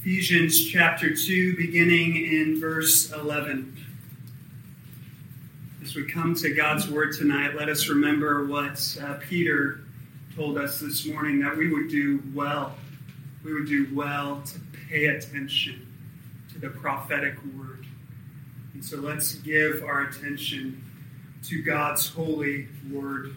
Ephesians chapter 2, beginning in verse 11. As we come to God's word tonight, let us remember what Peter told us this morning, that we would do well. We would do well to pay attention to the prophetic word. And so let's give our attention to God's holy word.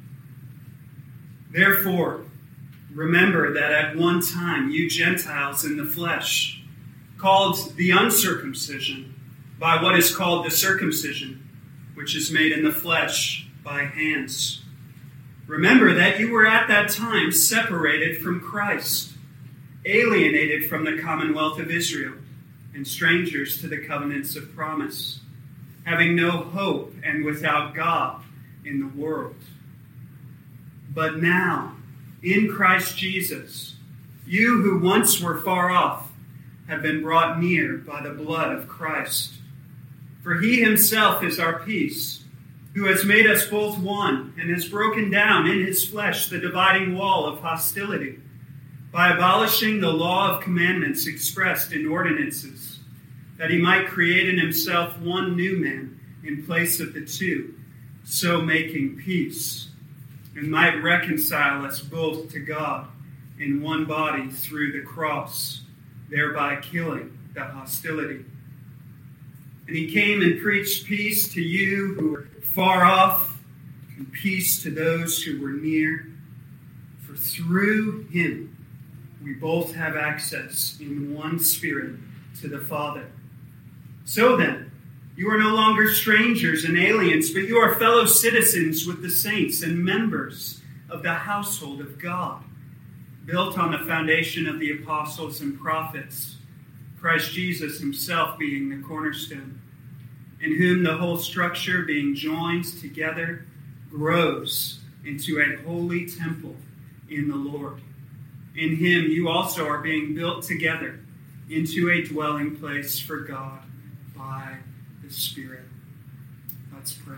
Therefore, remember that at one time you Gentiles in the flesh, called the uncircumcision by what is called the circumcision, which is made in the flesh by hands. Remember that you were at that time separated from Christ, alienated from the commonwealth of Israel, and strangers to the covenants of promise, having no hope and without God in the world. But now, in Christ Jesus, you who once were far off have been brought near by the blood of Christ. For he himself is our peace, who has made us both one and has broken down in his flesh the dividing wall of hostility, by abolishing the law of commandments expressed in ordinances, that he might create in himself one new man in place of the two, so making peace, and might reconcile us both to God in one body through the cross, thereby killing the hostility. And he came and preached peace to you who were far off, and peace to those who were near. For through him we both have access in one Spirit to the Father. So then, you are no longer strangers and aliens, but you are fellow citizens with the saints and members of the household of God, built on the foundation of the apostles and prophets, Christ Jesus himself being the cornerstone, in whom the whole structure being joined together grows into a holy temple in the Lord. In him you also are being built together into a dwelling place for God by the Spirit. Let's pray.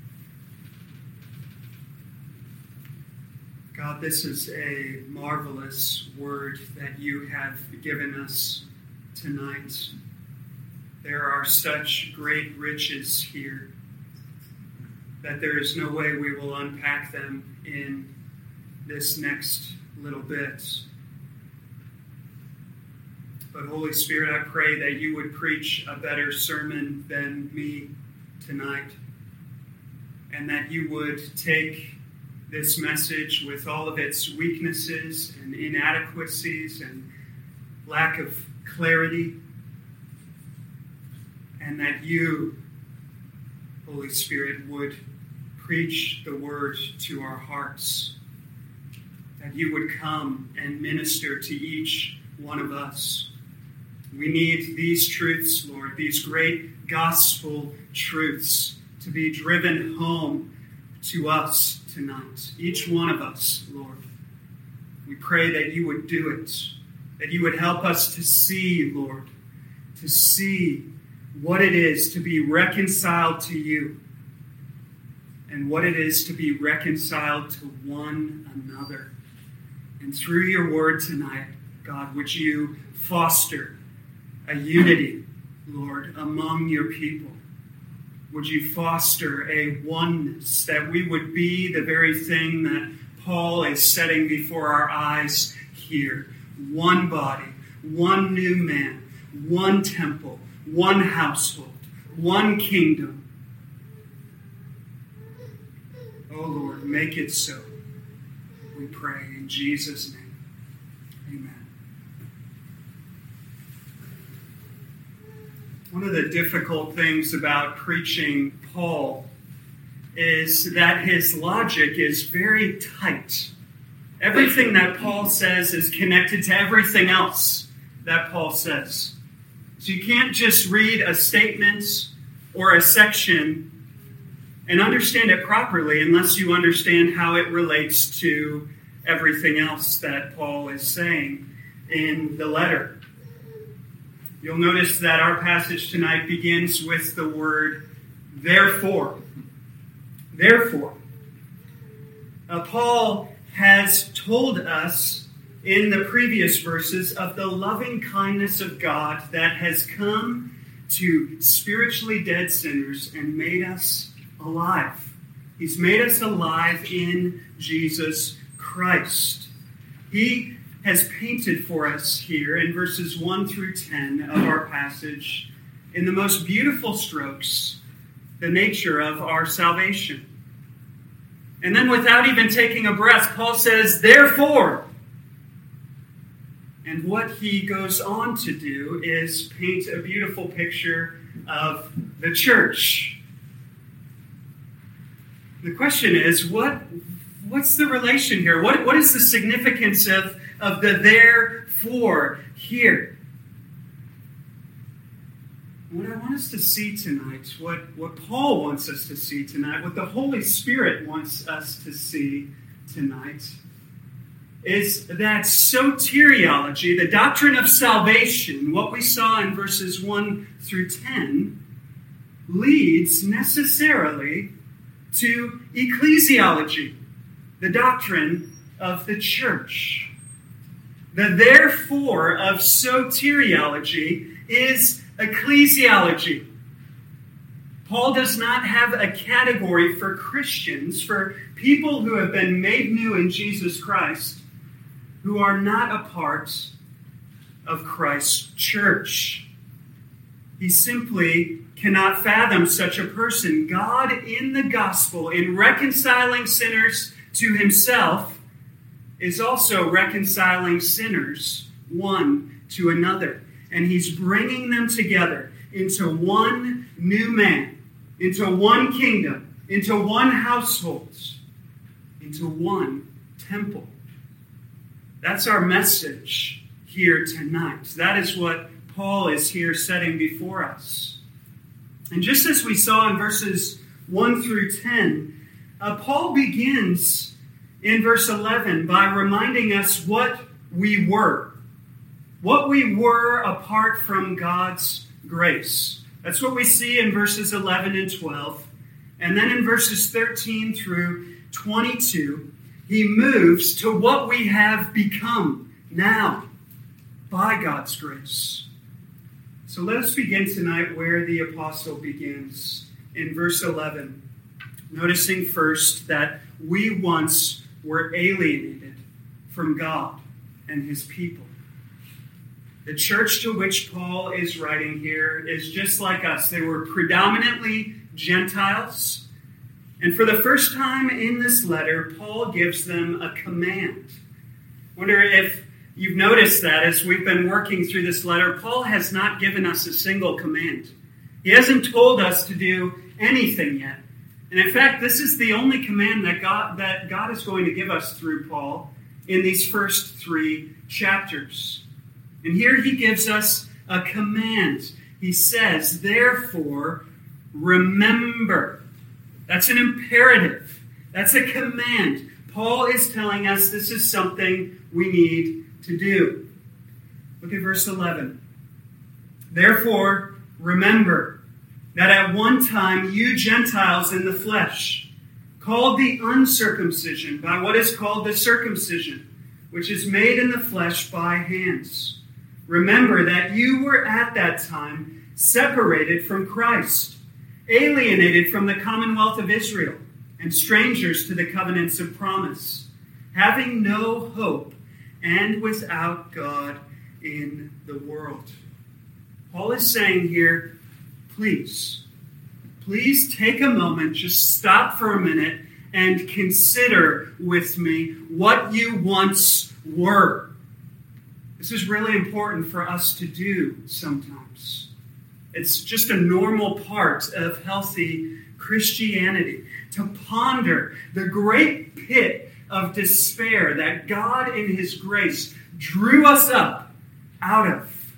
God, this is a marvelous word that you have given us tonight. There are such great riches here that there is no way we will unpack them in this next little bit. But Holy Spirit, I pray that you would preach a better sermon than me tonight, and that you would take this message with all of its weaknesses and inadequacies and lack of clarity, and that you, Holy Spirit, would preach the word to our hearts, that you would come and minister to each one of us. We need these truths, Lord, these great gospel truths to be driven home to us tonight. Each one of us, Lord. We pray that you would do it, that you would help us to see, Lord, to see what it is to be reconciled to you and what it is to be reconciled to one another. And through your word tonight, God, would you foster a unity, Lord, among your people? Would you foster a oneness, that we would be the very thing that Paul is setting before our eyes here? One body, one new man, one temple, one household, one kingdom. Oh Lord, make it so. We pray in Jesus' name. Amen. One of the difficult things about preaching Paul is that his logic is very tight. Everything that Paul says is connected to everything else that Paul says. So you can't just read a statement or a section and understand it properly unless you understand how it relates to everything else that Paul is saying in the letter. You'll notice that our passage tonight begins with the word therefore. Therefore. Paul has told us in the previous verses of the loving kindness of God that has come to spiritually dead sinners and made us alive. He's made us alive in Jesus Christ. He has painted for us here in verses 1 through 10 of our passage, in the most beautiful strokes, the nature of our salvation. And then without even taking a breath, Paul says, therefore. And what he goes on to do is paint a beautiful picture of the church. The question is, what's the relation here? What is the significance of the therefore here? What I want us to see tonight, what Paul wants us to see tonight, what the Holy Spirit wants us to see tonight, is that soteriology, the doctrine of salvation, what we saw in verses 1 through 10, leads necessarily to ecclesiology, the doctrine of the church. The therefore of soteriology is ecclesiology. Paul does not have a category for Christians, for people who have been made new in Jesus Christ, who are not a part of Christ's church. He simply cannot fathom such a person. God in the gospel, in reconciling sinners to himself, is also reconciling sinners one to another. And he's bringing them together into one new man, into one kingdom, into one household, into one temple. That's our message here tonight. That is what Paul is here setting before us. And just as we saw in verses 1 through 10, Paul begins in verse 11 by reminding us what we were. What we were apart from God's grace. That's what we see in verses 11 and 12. And then in verses 13 through 22, he moves to what we have become now by God's grace. So let us begin tonight where the apostle begins in verse 11. Noticing first that we once were alienated from God and his people. The church to which Paul is writing here is just like us. They were predominantly Gentiles. And for the first time in this letter, Paul gives them a command. I wonder if you've noticed that as we've been working through this letter, Paul has not given us a single command. He hasn't told us to do anything yet. And in fact, this is the only command that God is going to give us through Paul in these first 3 chapters. And here he gives us a command. He says, therefore, remember. That's an imperative. That's a command. Paul is telling us this is something we need to do. Look at verse 11. Therefore, remember that at one time you Gentiles in the flesh, called the uncircumcision by what is called the circumcision, which is made in the flesh by hands. Remember that you were at that time separated from Christ, alienated from the commonwealth of Israel, and strangers to the covenants of promise, having no hope and without God in the world. Paul is saying here, please take a moment, just stop for a minute and consider with me what you once were. This is really important for us to do sometimes. It's just a normal part of healthy Christianity to ponder the great pit of despair that God in his grace drew us up out of.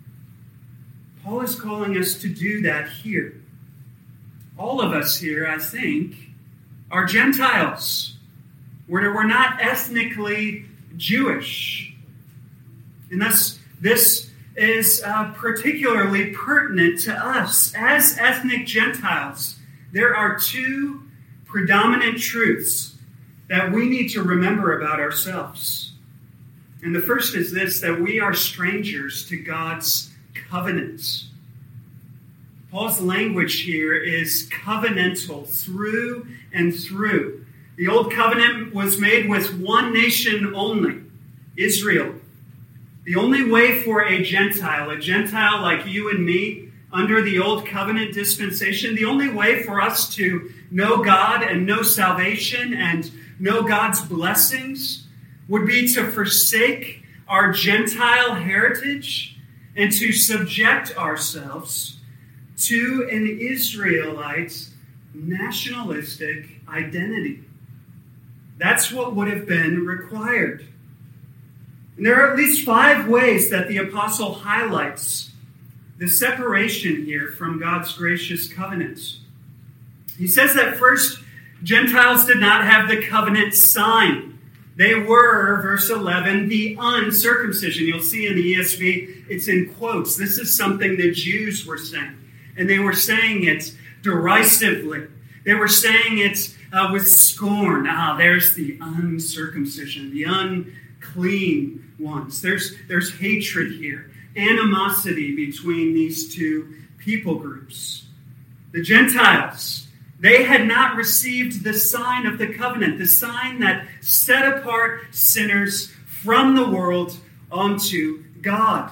Paul is calling us to do that here. All of us here, I think, are Gentiles. We're not ethnically Jewish. And thus, this is particularly pertinent to us. As ethnic Gentiles, there are 2 predominant truths that we need to remember about ourselves. And the first is this, that we are strangers to God's covenants. Paul's language here is covenantal through and through. The old covenant was made with one nation only, Israel. The only way for a Gentile like you and me, under the old covenant dispensation, the only way for us to know God and know salvation and know God's blessings would be to forsake our Gentile heritage and to subject ourselves to an Israelite nationalistic identity. That's what would have been required. And there are at least 5 ways that the apostle highlights the separation here from God's gracious covenants. He says that first, Gentiles did not have the covenant sign. They were, verse 11, the uncircumcision. You'll see in the ESV, it's in quotes. This is something the Jews were saying. And they were saying it derisively. They were saying it with scorn. There's the uncircumcision, the unclean ones. There's hatred here, animosity between these two people groups. The Gentiles, they had not received the sign of the covenant, the sign that set apart sinners from the world unto God.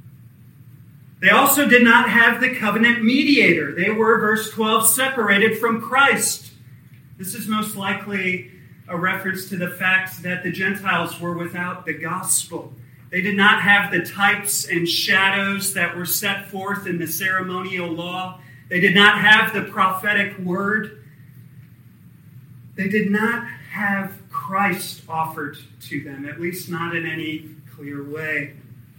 They also did not have the covenant mediator. They were, verse 12, separated from Christ. This is most likely a reference to the fact that the Gentiles were without the gospel. They did not have the types and shadows that were set forth in the ceremonial law. They did not have the prophetic word. They did not have Christ offered to them, at least not in any clear way.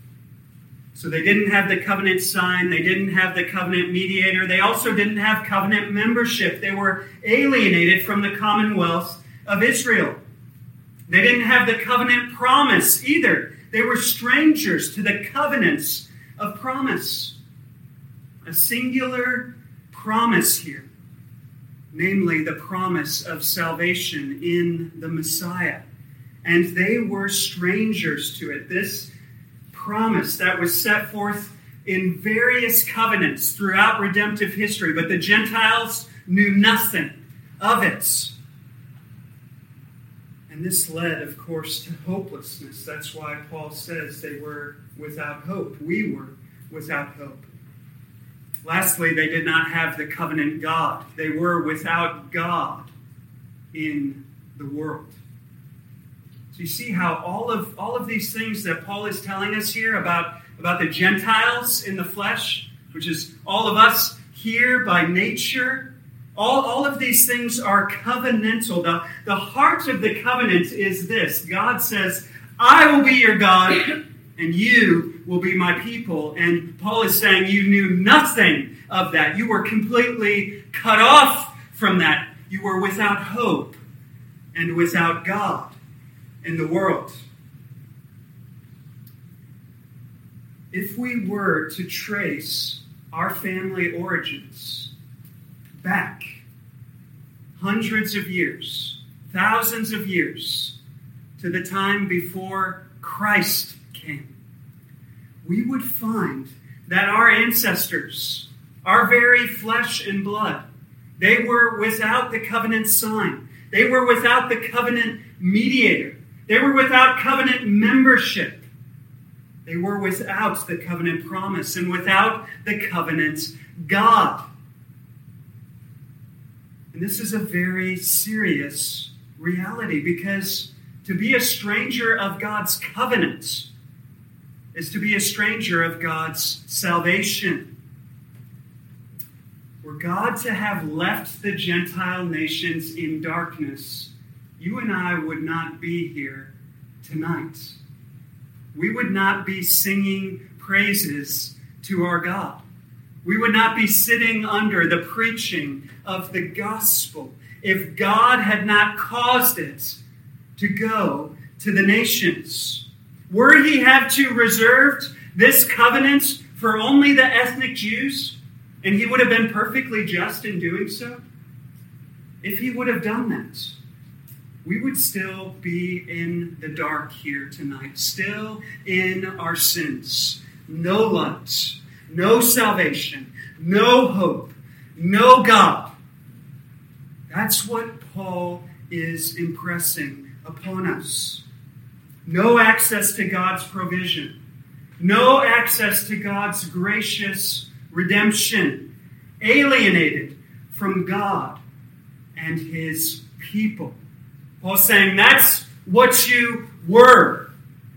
So they didn't have the covenant sign. They didn't have the covenant mediator. They also didn't have covenant membership. They were alienated from the commonwealth of Israel. They didn't have the covenant promise either. They were strangers to the covenants of promise. A singular promise here, namely the promise of salvation in the Messiah. And they were strangers to it. This promise that was set forth in various covenants throughout redemptive history, but the Gentiles knew nothing of it. And this led, of course, to hopelessness. That's why Paul says they were without hope. We were without hope. Lastly, they did not have the covenant God. They were without God in the world. So you see how all of these things that Paul is telling us here about the Gentiles in the flesh, which is all of us here by nature, all of these things are covenantal. The heart of the covenant is this. God says, I will be your God, and you will be my people. And Paul is saying you knew nothing of that. You were completely cut off from that. You were without hope and without God in the world. If we were to trace our family origins back hundreds of years, thousands of years, to the time before Christ came, we would find that our ancestors, our very flesh and blood, they were without the covenant sign. They were without the covenant mediator. They were without covenant membership. They were without the covenant promise and without the covenant God. And this is a very serious reality, because to be a stranger of God's covenant is to be a stranger of God's salvation. Were God to have left the Gentile nations in darkness, you and I would not be here tonight. We would not be singing praises to our God. We would not be sitting under the preaching of the gospel if God had not caused it to go to the nations. Were he have to reserved this covenant for only the ethnic Jews, and he would have been perfectly just in doing so? If he would have done that, we would still be in the dark here tonight, still in our sins. No light, no salvation, no hope, no God. That's what Paul is impressing upon us. No access to God's provision. No access to God's gracious redemption. Alienated from God and his people. Paul's saying that's what you were.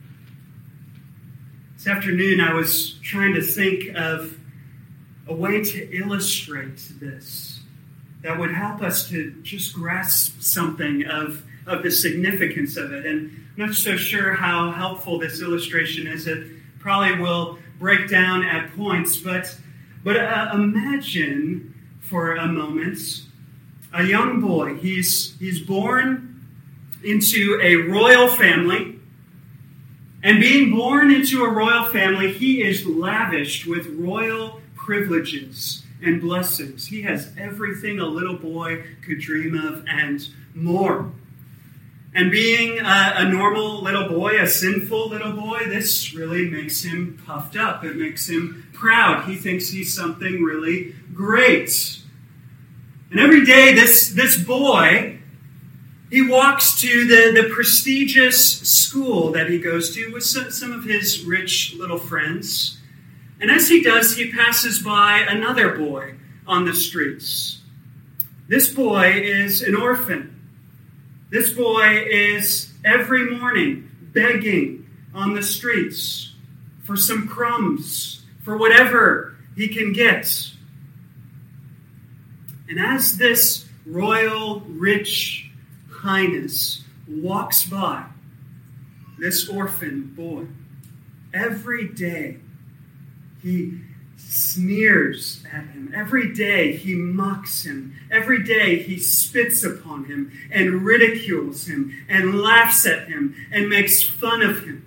This afternoon I was trying to think of a way to illustrate this that would help us to just grasp something of the significance of it. And I'm not so sure how helpful this illustration is. It probably will break down at points, but imagine for a moment a young boy. He's born into a royal family, and being born into a royal family, he is lavished with royal privileges and blessings. He has everything a little boy could dream of and more. And being a normal little boy, a sinful little boy, this really makes him puffed up. It makes him proud. He thinks he's something really great. And every day, this boy, he walks to the prestigious school that he goes to with some of his rich little friends. And as he does, he passes by another boy on the streets. This boy is an orphan. This boy is every morning begging on the streets for some crumbs, for whatever he can get. And as this royal, rich highness walks by this orphan boy, every day he sneers at him. Every day he mocks him. Every day he spits upon him and ridicules him and laughs at him and makes fun of him.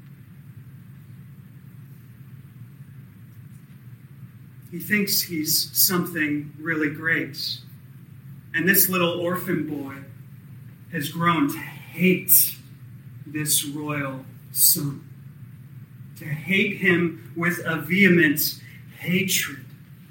He thinks he's something really great. And this little orphan boy has grown to hate this royal son. To hate him with a vehement hatred.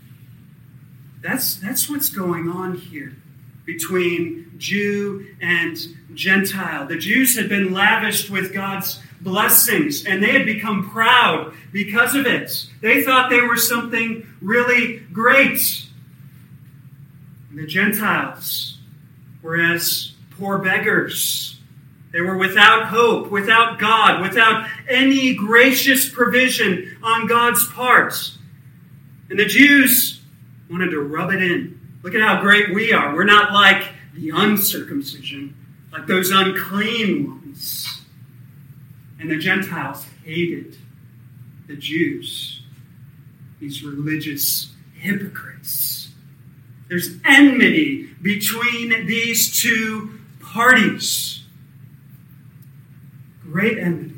That's what's going on here between Jew and Gentile. The Jews had been lavished with God's blessings, and they had become proud because of it. They thought they were something really great. And the Gentiles were as poor beggars. They were without hope, without God, without any gracious provision on God's part. And the Jews wanted to rub it in. Look at how great we are. We're not like the uncircumcision, like those unclean ones. And the Gentiles hated the Jews, these religious hypocrites. There's enmity between these two parties. Great enmity.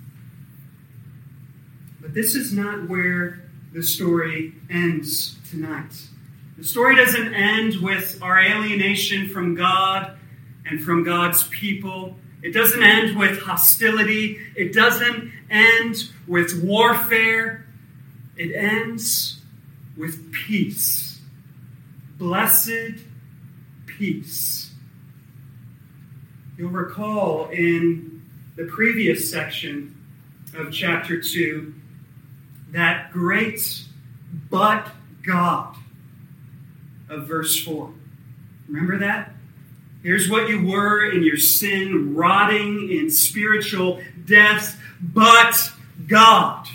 But this is not where the story ends tonight. The story doesn't end with our alienation from God and from God's people. It doesn't end with hostility. It doesn't end with warfare. It ends with peace. Blessed peace. You'll recall in the previous section of chapter 2 that great but God of verse 4. Remember that? Here's what you were in your sin, rotting in spiritual death, but God.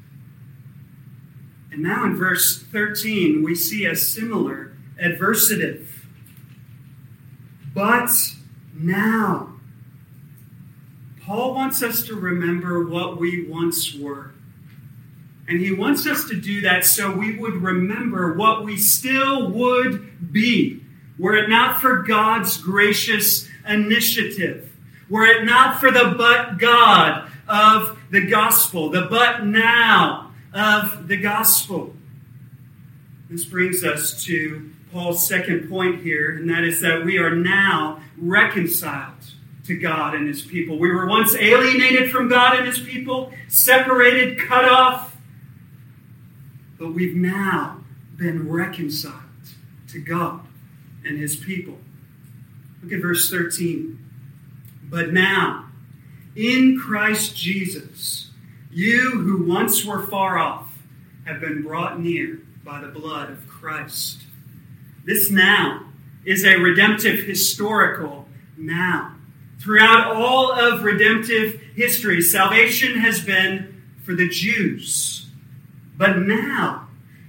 And now in verse 13, we see a similar adversative. But now. Paul wants us to remember what we once were. And he wants us to do that so we would remember what we still would be, were it not for God's gracious initiative, were it not for the but God of the gospel, the but now of the gospel. This brings us to Paul's second point here, and that is that we are now reconciled to God and his people. We were once alienated from God and his people, separated, cut off, but we've now been reconciled to God and his people. Look at verse 13. But now, in Christ Jesus, you who once were far off have been brought near by the blood of Christ. This now is a redemptive historical now. Throughout all of redemptive history, salvation has been for the Jews. But now,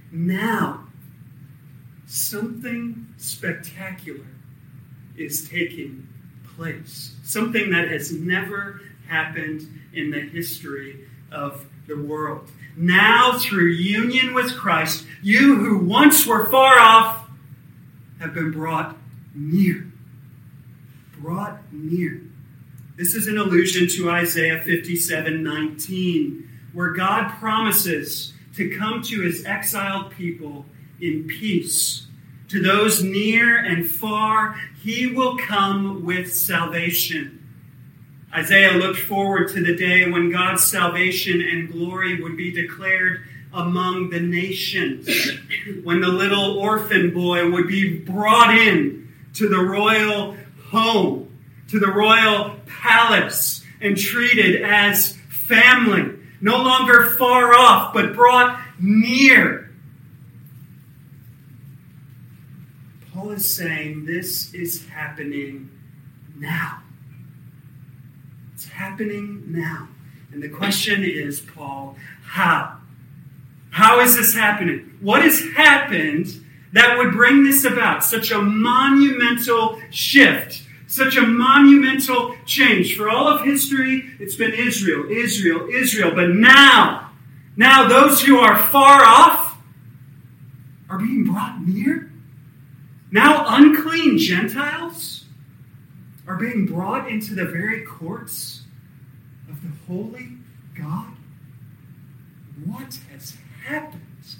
something spectacular is taking place. Something that has never happened in the history of the world. Now, through union with Christ, you who once were far off have been brought near. Brought near. This is an allusion to Isaiah 57:19, where God promises to come to his exiled people in peace. To those near and far, he will come with salvation. Isaiah looked forward to the day when God's salvation and glory would be declared among the nations, when the little orphan boy would be brought in to the royal home, to the royal palace, and treated as family, no longer far off, but brought near. Paul is saying this is happening now. It's happening now. And the question is, Paul, how? How is this happening? What has happened that would bring this about? Such a monumental shift, such a monumental change. For all of history, it's been Israel, Israel, Israel. But now those who are far off are being brought near. Now unclean Gentiles are being brought into the very courts of the holy God. What has happened?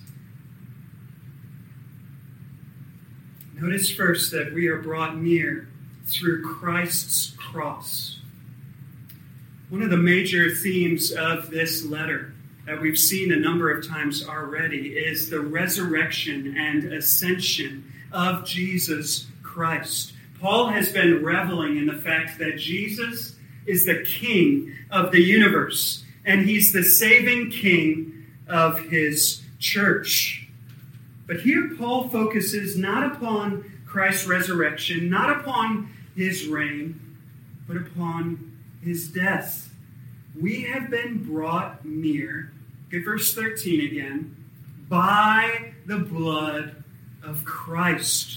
Notice first that we are brought near through Christ's cross. One of the major themes of this letter that we've seen a number of times already is the resurrection and ascension of Jesus Christ. Paul has been reveling in the fact that Jesus is the King of the universe, and he's the saving King of his church. But here Paul focuses not upon Christ's resurrection, not upon his reign, but upon his death. We have been brought near, look at verse 13 again, by the blood of Christ.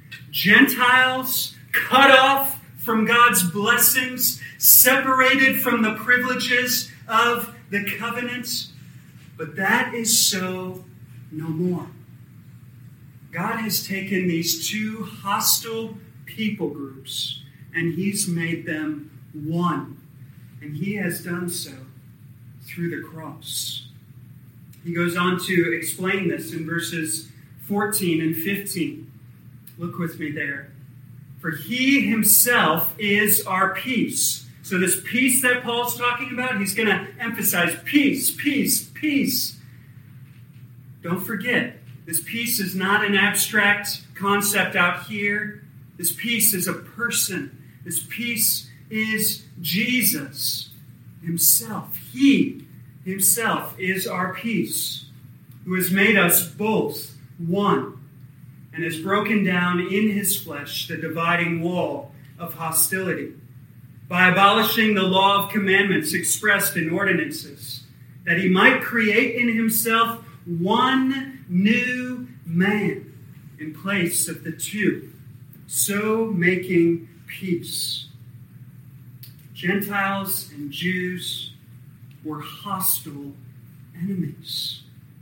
Gentiles cut off from God's blessings, separated from the privileges of the covenant. But that is so no more. God has taken these two hostile people groups and he's made them one. And he has done so through the cross. He goes on to explain this in verses 14 and 15. Look with me there. For he himself is our peace. So this peace that Paul's talking about, he's going to emphasize peace, peace, peace. Don't forget, this peace is not an abstract concept out here. This peace is a person. This peace is Jesus himself. He himself is our peace, who has made us both one and has broken down in his flesh the dividing wall of hostility by abolishing the law of commandments expressed in ordinances, that he might create in himself one new man in place of the two, so making peace. Gentiles and Jews were hostile enemies.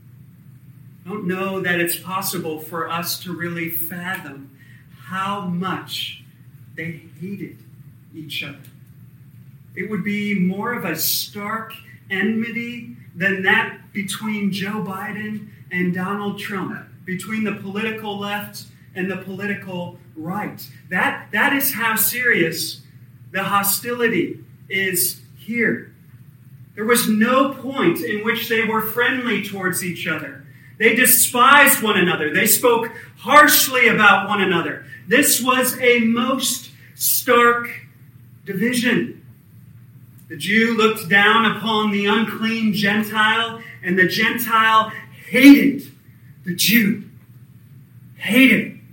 I don't know that it's possible for us to really fathom how much they hated each other. It would be more of a stark enmity than that between Joe Biden and Donald Trump, between the political left and the political right. That is how serious the hostility is here. There was no point in which they were friendly towards each other. They despised one another. They spoke harshly about one another. This was a most stark division. The Jew looked down upon the unclean Gentile, and the Gentile hated the Jew. Hated him.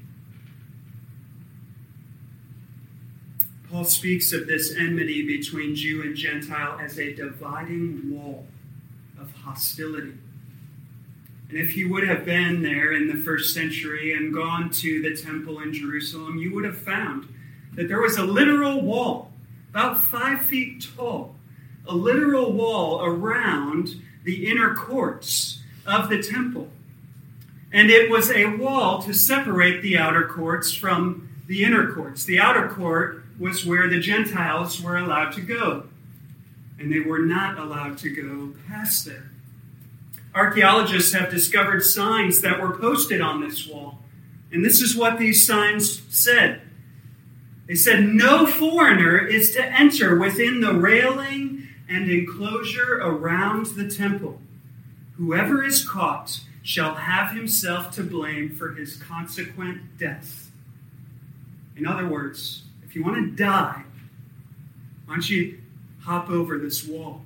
Paul speaks of this enmity between Jew and Gentile as a dividing wall of hostility. And if you would have been there in the first century and gone to the temple in Jerusalem, you would have found that there was a literal wall, about 5 feet tall, a literal wall around the inner courts of the temple. And it was a wall to separate the outer courts from the inner courts. The outer court was where the Gentiles were allowed to go, and they were not allowed to go past there. Archaeologists have discovered signs that were posted on this wall, and this is what these signs said. They said, "No foreigner is to enter within the railing and enclosure around the temple. Whoever is caught shall have himself to blame for his consequent death." In other words, if you want to die, why don't you hop over this wall?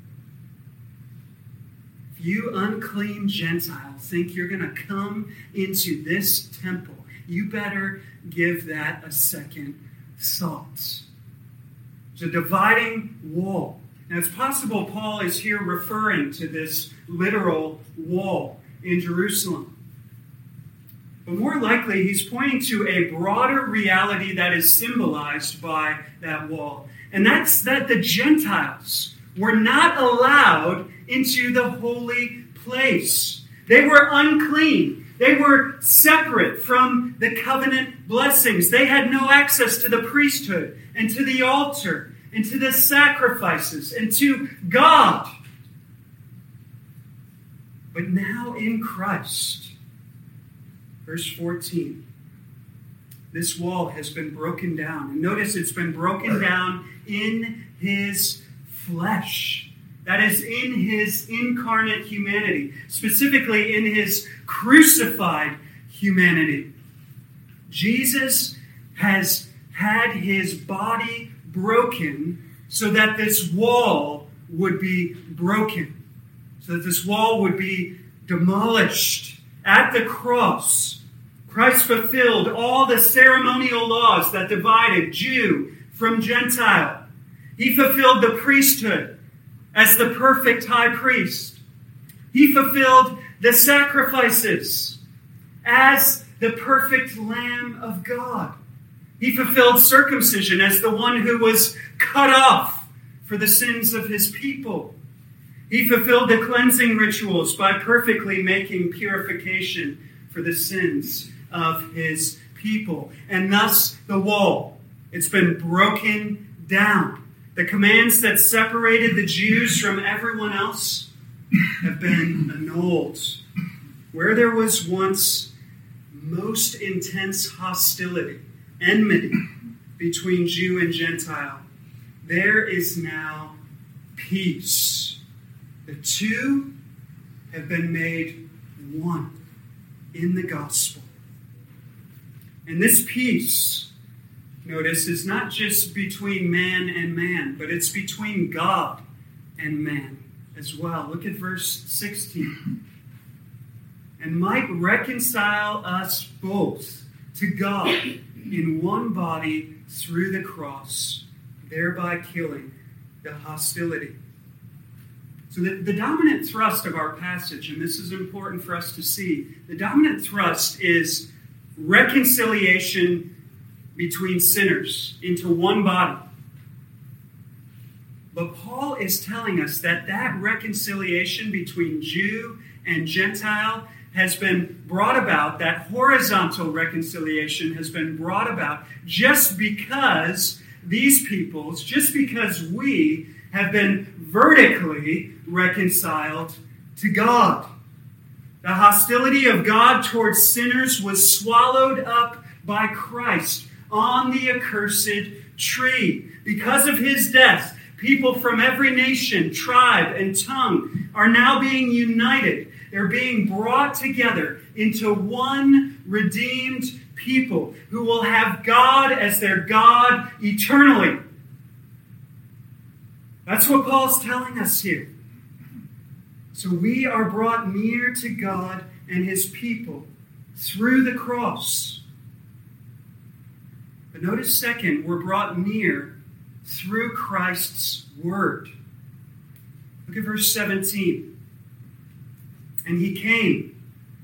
If you unclean Gentile think you're going to come into this temple, you better give that a second thought. It's a dividing wall. Now, it's possible Paul is here referring to this literal wall in Jerusalem. But more likely, he's pointing to a broader reality that is symbolized by that wall. And that's that the Gentiles were not allowed into the holy place. They were unclean. They were separate from the covenant blessings. They had no access to the priesthood and to the altar and to the sacrifices and to God. But now in Christ, verse 14, this wall has been broken down. And notice it's been broken down in his flesh. That is, in his incarnate humanity, specifically in his crucified humanity. Jesus has had his body broken so that this wall would be broken, so that this wall would be demolished. At the cross, Christ fulfilled all the ceremonial laws that divided Jew from Gentile. He fulfilled the priesthood as the perfect high priest. He fulfilled the sacrifices as the perfect Lamb of God. He fulfilled circumcision as the one who was cut off for the sins of his people. He fulfilled the cleansing rituals by perfectly making purification for the sins of his people. And thus the wall, it's been broken down. The commands that separated the Jews from everyone else have been annulled. Where there was once most intense hostility, enmity between Jew and Gentile, there is now peace. The two have been made one in the gospel. And this peace, notice, is not just between man and man, but it's between God and man as well. Look at verse 16. "And might reconcile us both to God in one body through the cross, thereby killing the hostility." So the dominant thrust of our passage, and this is important for us to see, the dominant thrust is reconciliation between sinners into one body. But Paul is telling us that that reconciliation between Jew and Gentile has been brought about, that horizontal reconciliation has been brought about just because these peoples, just because we have been vertically reconciled to God. The hostility of God towards sinners was swallowed up by Christ on the accursed tree. Because of his death, people from every nation, tribe, and tongue are now being united. They're being brought together into one redeemed people who will have God as their God eternally. That's what Paul's telling us here. So we are brought near to God and his people through the cross. But notice second, we're brought near through Christ's word. Look at verse 17. And he came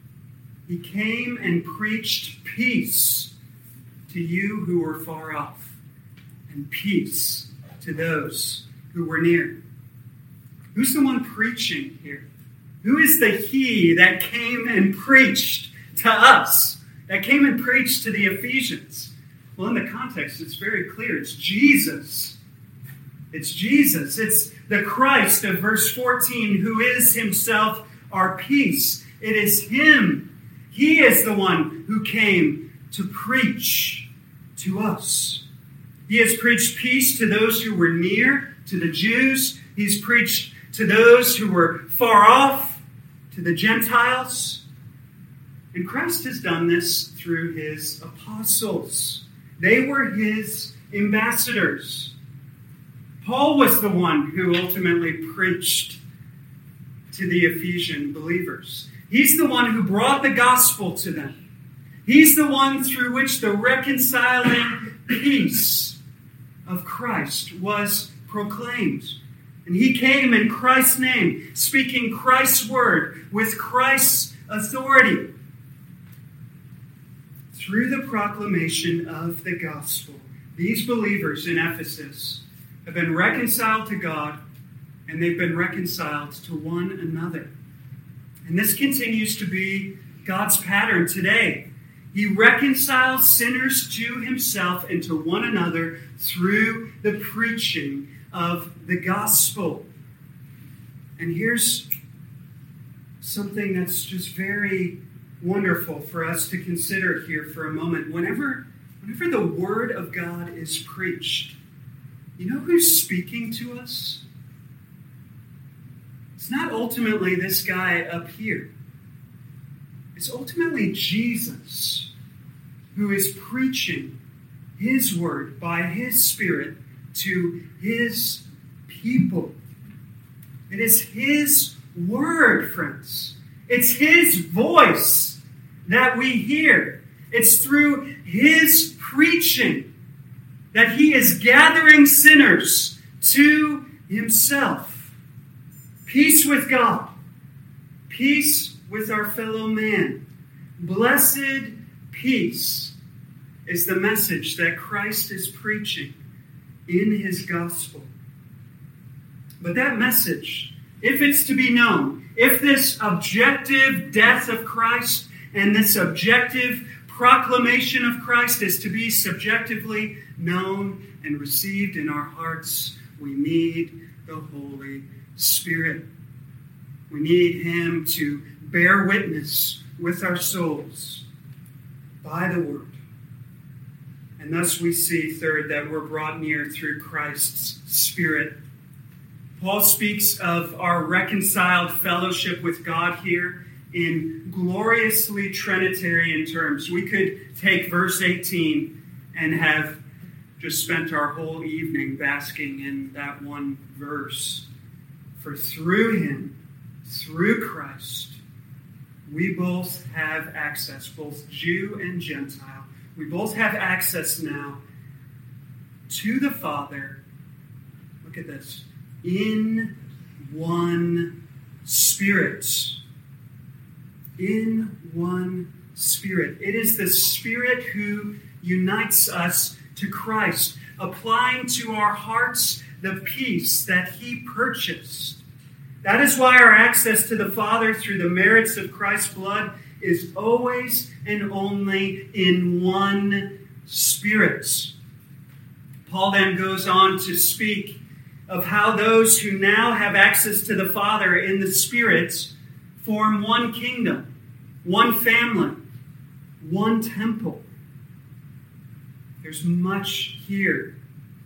and preached peace to you who were far off, and peace to those who were near. Who's the one preaching here? Who is the he that came and preached to us? That came and preached to the Ephesians? Well, in the context, it's very clear. It's Jesus. It's Jesus. It's the Christ of verse 14, who is himself our peace. It is him. He is the one who came to preach to us. He has preached peace to those who were near, to the Jews. He's preached to those who were far off, to the Gentiles. And Christ has done this through his apostles. They were his ambassadors. Paul was the one who ultimately preached to the Ephesian believers. He's the one who brought the gospel to them. He's the one through which the reconciling peace of Christ was proclaimed. And he came in Christ's name, speaking Christ's word with Christ's authority. Through the proclamation of the gospel, these believers in Ephesus have been reconciled to God, and they've been reconciled to one another. And this continues to be God's pattern today. He reconciles sinners to himself and to one another through the preaching of the gospel. And here's something that's just very wonderful for us to consider here for a moment. Whenever the word of God is preached, you know who's speaking to us? It's not ultimately this guy up here. It's ultimately Jesus who is preaching his word by his Spirit to his people. It is his word, friends. It's his voice that we hear. It's through his preaching that he is gathering sinners to himself. Peace with God. Peace with our fellow man. Blessed peace is the message that Christ is preaching in his gospel. But that message, if it's to be known, if this objective death of Christ and this objective proclamation of Christ is to be subjectively known and received in our hearts, we need the Holy Spirit. We need him to bear witness with our souls by the word. And thus we see, third, that we're brought near through Christ's Spirit. Paul speaks of our reconciled fellowship with God here in gloriously Trinitarian terms. We could take verse 18 and have just spent our whole evening basking in that one verse. For through him, through Christ, we both have access, both Jew and Gentile. We both have access now to the Father. Look at this. In one Spirit. In one Spirit. It is the Spirit who unites us to Christ, applying to our hearts the peace that he purchased. That is why our access to the Father through the merits of Christ's blood is always and only in one Spirit. Paul then goes on to speak of how those who now have access to the Father in the Spirit form one kingdom, one family, one temple. There's much here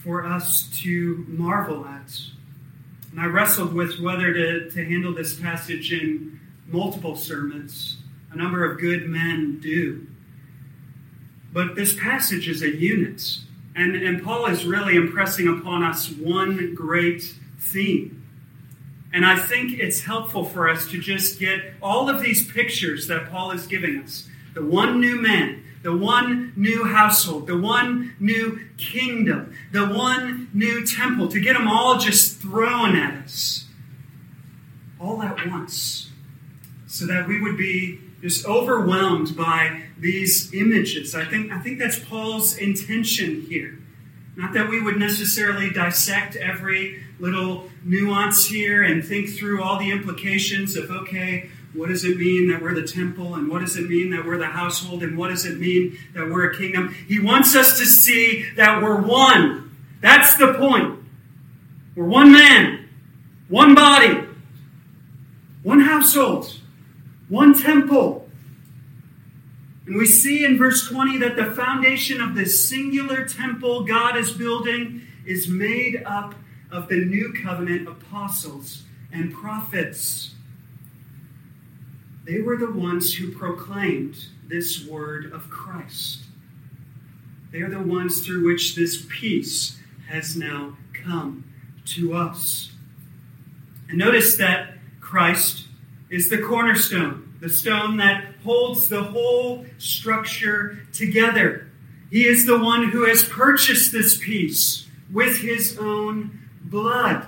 for us to marvel at. And I wrestled with whether to handle this passage in multiple sermons. A number of good men do. But this passage is a unit. And Paul is really impressing upon us one great theme. And I think it's helpful for us to just get all of these pictures that Paul is giving us. The one new man, the one new household, the one new kingdom, the one new temple, to get them all just thrown at us all at once, so that we would be just overwhelmed by these images. I think that's Paul's intention here. Not that we would necessarily dissect every little nuance here and think through all the implications of, okay, what does it mean that we're the temple? And what does it mean that we're the household? And what does it mean that we're a kingdom? He wants us to see that we're one. That's the point. We're one man, one body, one household, one temple. And we see in verse 20 that the foundation of this singular temple God is building is made up of the new covenant apostles and prophets. They were the ones who proclaimed this word of Christ. They are the ones through which this peace has now come to us. And notice that Christ is the cornerstone, the stone that holds the whole structure together. He is the one who has purchased this peace with his own blood.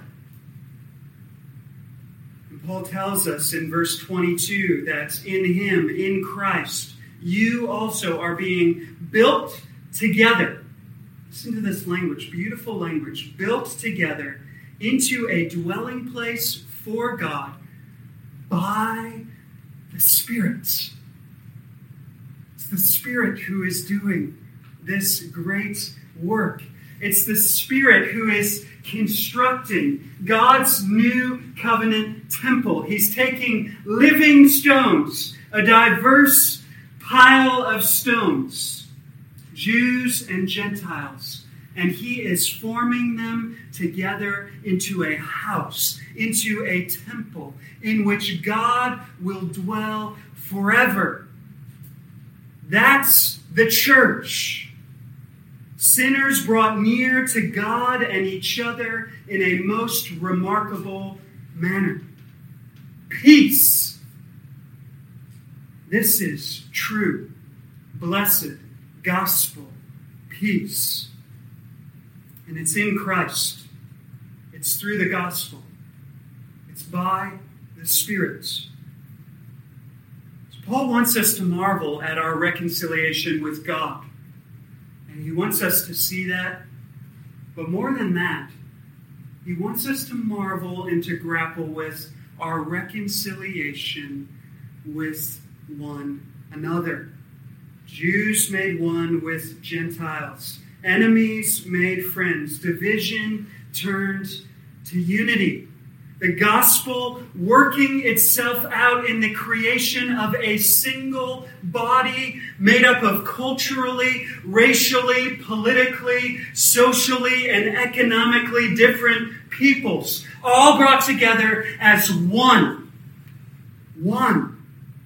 Paul tells us in verse 22 that in him, in Christ, you also are being built together. Listen to this language, beautiful language. Built together into a dwelling place for God by the Spirit. It's the Spirit who is doing this great work. It's the Spirit who is constructing God's new covenant temple. He's taking living stones, a diverse pile of stones, Jews and Gentiles, and he is forming them together into a house, into a temple in which God will dwell forever. That's the church. Sinners brought near to God and each other in a most remarkable manner. Peace. This is true, blessed gospel peace. And it's in Christ. It's through the gospel. It's by the Spirit. So Paul wants us to marvel at our reconciliation with God. And he wants us to see that. But more than that, he wants us to marvel and to grapple with our reconciliation with one another. Jews made one with Gentiles. Enemies made friends. Division turned to unity. The gospel working itself out in the creation of a single body made up of culturally, racially, politically, socially, and economically different peoples, all brought together as one. One.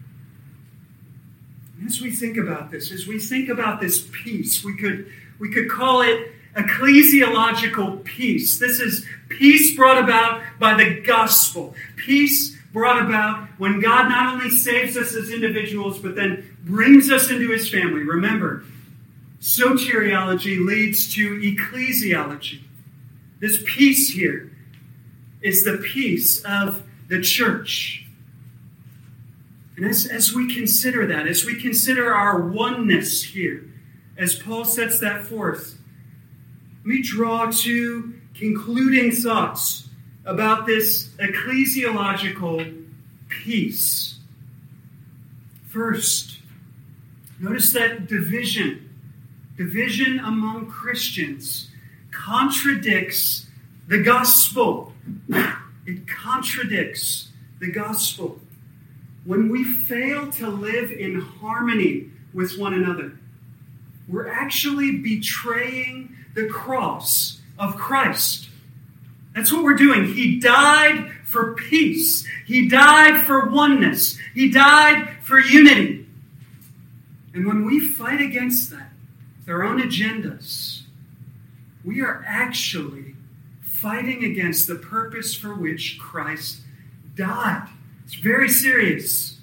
And as we think about this, as we think about this peace, we could call it ecclesiological peace. This is peace brought about by the gospel. Peace brought about when God not only saves us as individuals, but then brings us into his family. Remember, soteriology leads to ecclesiology. This peace here is the peace of the church. And as we consider that, as we consider our oneness here, as Paul sets that forth, let me draw two concluding thoughts about this ecclesiological peace. First, notice that division among Christians contradicts the gospel. It contradicts the gospel. When we fail to live in harmony with one another, we're actually betraying the cross of Christ. That's what we're doing. He died for peace. He died for oneness. He died for unity. And when we fight against that, with our own agendas, we are actually fighting against the purpose for which Christ died. It's very serious.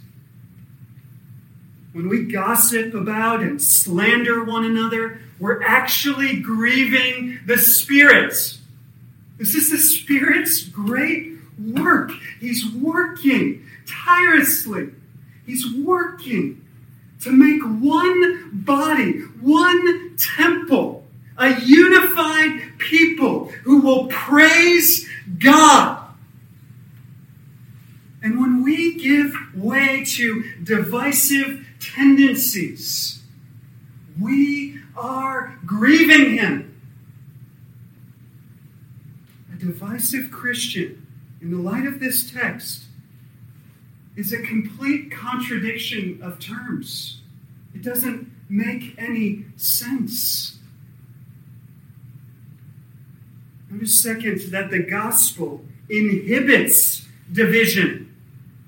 When we gossip about and slander one another, we're actually grieving the Spirit. This is the Spirit's great work. He's working tirelessly. He's working to make one body, one temple, a unified people who will praise God. And when we give way to divisive tendencies, we are grieving Him. A divisive Christian, in the light of this text, is a complete contradiction of terms. It doesn't make any sense. Notice, second, that the gospel inhibits division.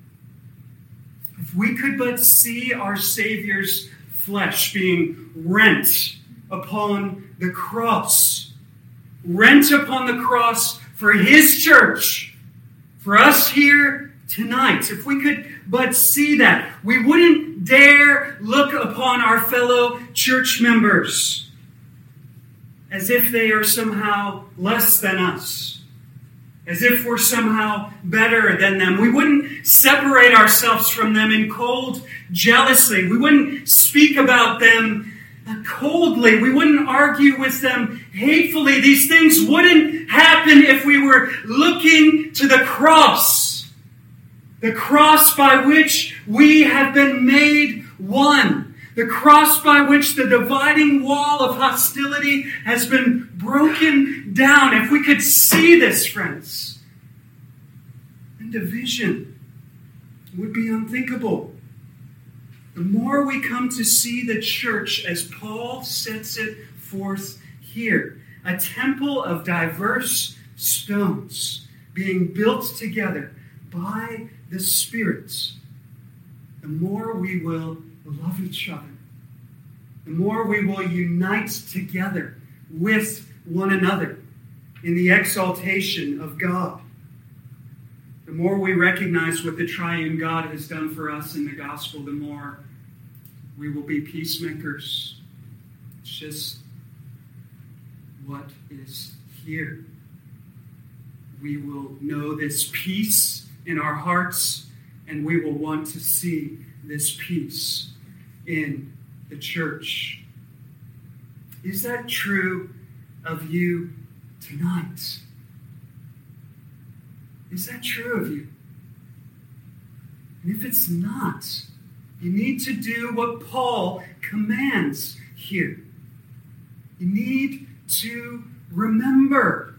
If we could but see our Savior's flesh being rent upon the cross for His church, for us here tonight, if we could but see that, we wouldn't dare look upon our fellow church members as if they are somehow less than us, as if we're somehow better than them. We wouldn't separate ourselves from them in cold jealousy. We wouldn't speak about them coldly. We wouldn't argue with them hatefully. These things wouldn't happen if we were looking to the cross by which we have been made one. The cross by which the dividing wall of hostility has been broken down. If we could see this, friends, then division would be unthinkable. The more we come to see the church as Paul sets it forth here, a temple of diverse stones being built together by the Spirit, the more we will love each other, the more we will unite together with one another in the exaltation of God. The more we recognize what the triune God has done for us in the gospel, the more we will be peacemakers. It's just what is here. We will know this peace in our hearts, and we will want to see this peace in the church. Is that true of you tonight? Is that true of you? And if it's not, you need to do what Paul commands here. You need to remember.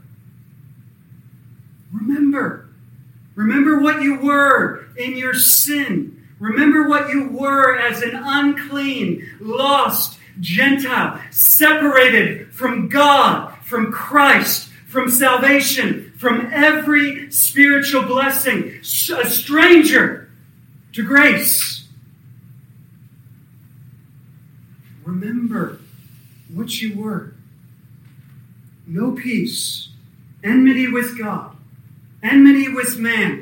Remember what you were in your sin. Remember what you were as an unclean, lost Gentile, separated from God, from Christ, from salvation, from every spiritual blessing, a stranger to grace. Remember what you were. No peace, enmity with God, enmity with man.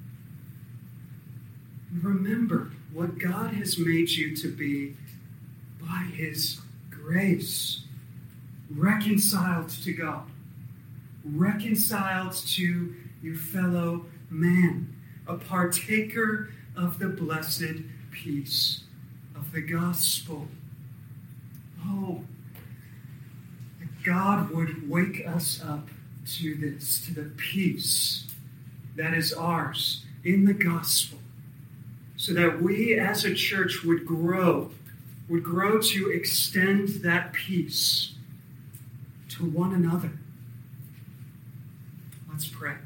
Remember what God has made you to be by His grace. Reconciled to God. Reconciled to your fellow man. A partaker of the blessed peace of the gospel. Oh, that God would wake us up to this, to the peace that is ours in the gospel, so that we as a church would grow to extend that peace to one another. Let's pray.